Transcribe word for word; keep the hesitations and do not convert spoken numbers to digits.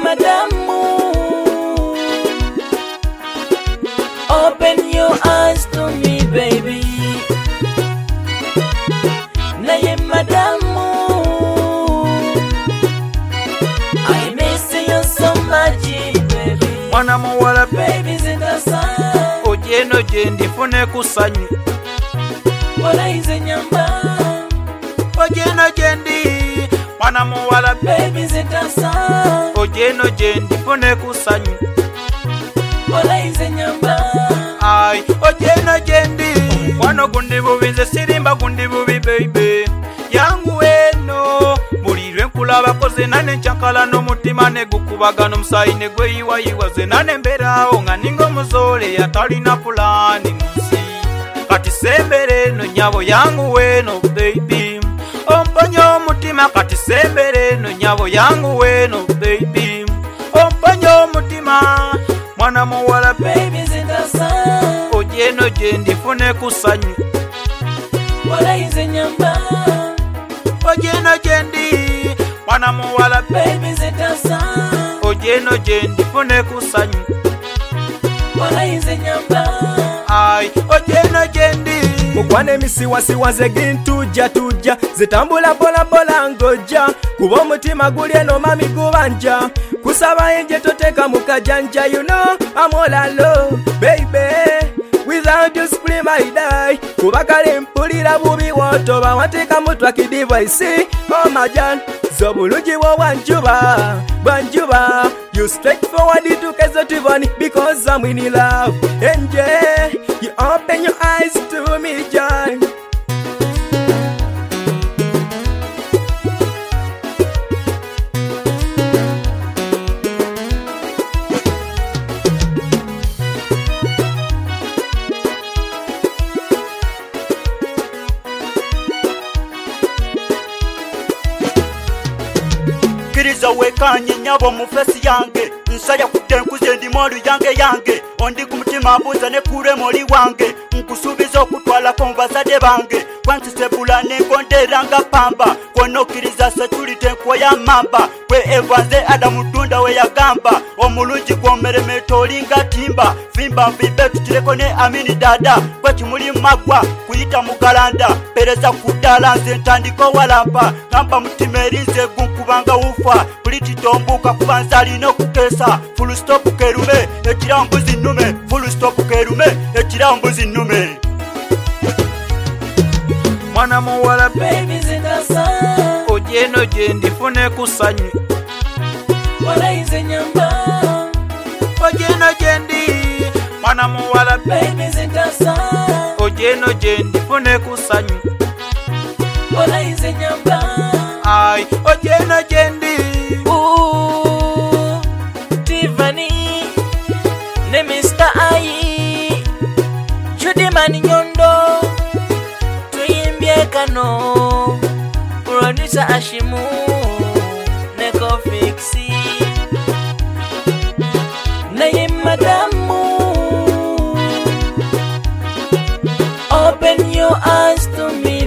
madamu, open your eyes to me, baby. Naye madamu, I miss you so much, baby. Mwana muwala baby zindasa, ojeno jendi fune kusanyu. Wala ize nyamba, ojeno jendi. Mwana muwala baby zindasa, ojeno jendi fune kusanyu. Wala ize nyamba, ay ojeno jendi. Wano gundi bubi nze sirimba gundi bubi baby. Yangu eno mulirwe nkulaba koze nane nchankala n'omutima ne gukubagano musayi ne gweyiwa yiwa ze nane mberawo nga ningo muzole yatalina pulani musi kati sembere no nyabo yangu weno baby omponyo omutima kati sembere no nyabo yangu weno baby omponyo omutima mwana muwala baby zindasa, ojeno jendi fune kusanyu. Wala ize nyamba, ojeno jendi. Mwana muwala baby zindasa, ojeno jendi fune kusanyu. Wala ize nyamba, ay ojeno jendi. Mukwane misiwasiwa zegin tujja tujja zitambula bola bola ngoja kuba omutima guli eno mami gubanja kusaba enje toteka mukajanja. You know I'm all alone baby, without you scream I die. Kuba kale mpulira bubi wotoba wateka mutwa ki device. Oh my John zobuluji wo wanjuba banjuba, you straightforward to kezo tivani because I'm in love. Enje you open your eyes to me, John. Kiriza wekanye nyabo mu fesi yange nsaya kutenkuze ndi molu yange yange ondi kumutima abuza ne kure moli wange nkusubiza okutwala konvasade bange kwansisebula nengonderanga pamba konokiriza security nkwa ya mamba kwe evanze adamutunda we yagamba omulungi gwomeremeto olinga timba fimba mbibe tukireko ne amini dada kwa kimuli magwa kuyita mugalanda pereza kudala nze ntandiko walampa ngamba mutima erinze gunkubanga ufa kuliti tombuka kubanza lino kukesa full stop kerume ekirambuzi nume full stop kerume ekirambuzi nume. Mwana muwala baby zindasa, ojeno jendi fune kusanyu. Wala ize nyamba, ojeno jendi. Mwana muwala baby zindasa, ojeno jendi fune kusanyu. Wala ize nyamba, ay ojeno jendi. ooh Tiffany ne Mister Ayi Judy Mani Nyondo tuyimbye kano producer Ashimu neko fixi naye madamu, open your eyes to me.